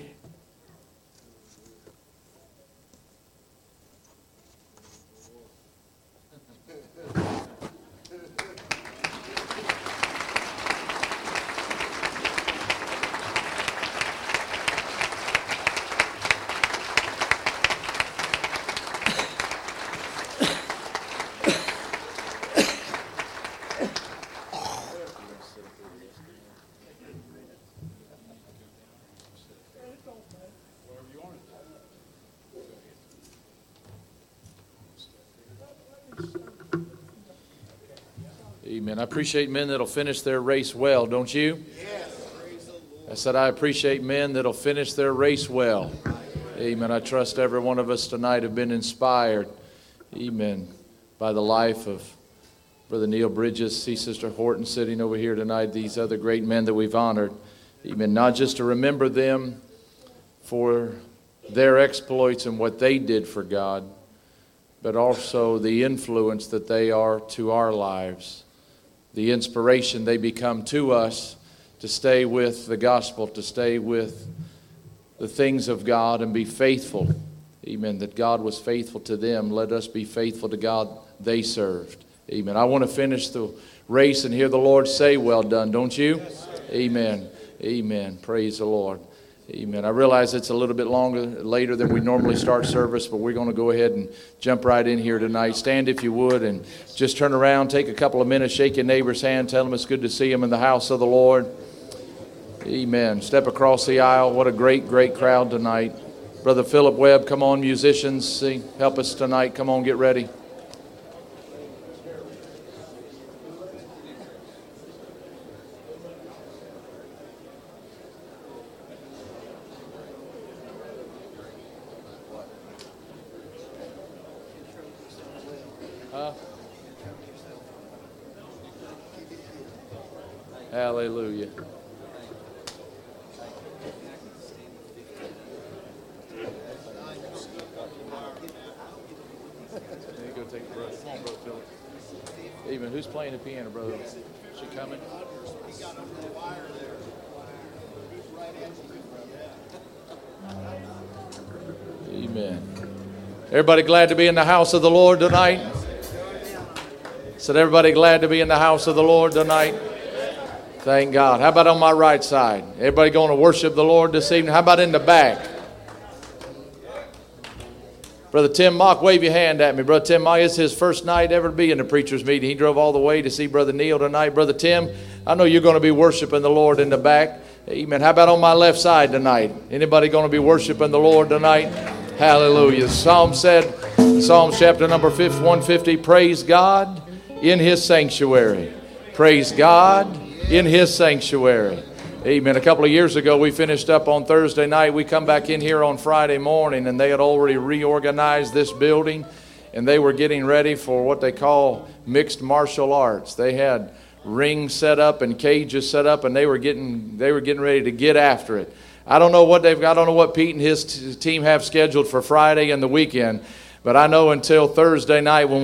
Amen. I appreciate men that'll finish their race well, don't you? Yes. I said I appreciate men that'll finish their race well. Amen. I trust every one of us tonight have been inspired, amen, by the life of Brother Neil Bridges. See Sister Horton sitting over here tonight, these other great men that we've honored. Amen. Not just to remember them for their exploits and what they did for God, but also the influence that they are to our lives. The inspiration they become to us to stay with the gospel, to stay with the things of God and be faithful. Amen. That God was faithful to them. Let us be faithful to God they served. Amen. I want to finish the race and hear the Lord say, well done, don't you? Yes, amen. Amen. Praise the Lord. Amen. I realize it's a little bit later than we normally start service, but we're going to go ahead and jump right in here tonight. Stand if you would and just turn around, take a couple of minutes, shake your neighbor's hand, tell them it's good to see him in the house of the Lord. Amen. Step across the aisle. What a great, great crowd tonight. Brother Philip Webb, come on, musicians, sing, help us tonight. Come on, get ready. Hallelujah. There you go, take it, brother. Come on, Brother Philip. Even who's playing the piano, brother? Is she coming? Amen. Everybody glad to be in the house of the Lord tonight? Said everybody glad to be in the house of the Lord tonight? Thank God. How about on my right side? Everybody going to worship the Lord this evening? How about in the back? Brother Tim Mock, wave your hand at me. Brother Tim Mock, it's his first night ever to be in the preacher's meeting. He drove all the way to see Brother Neil tonight. Brother Tim, I know you're going to be worshiping the Lord in the back. Amen. How about on my left side tonight? Anybody going to be worshiping the Lord tonight? Hallelujah. Psalm said, Psalm chapter number 150, praise God in His sanctuary. Praise God in His sanctuary. Amen. A couple of years ago, we finished up on Thursday night. We come back in here on Friday morning, and they had already reorganized this building, and they were getting ready for what they call mixed martial arts. They had rings set up and cages set up, and they were getting ready to get after it. I don't know what Pete and his team have scheduled for Friday and the weekend, but I know until Thursday night when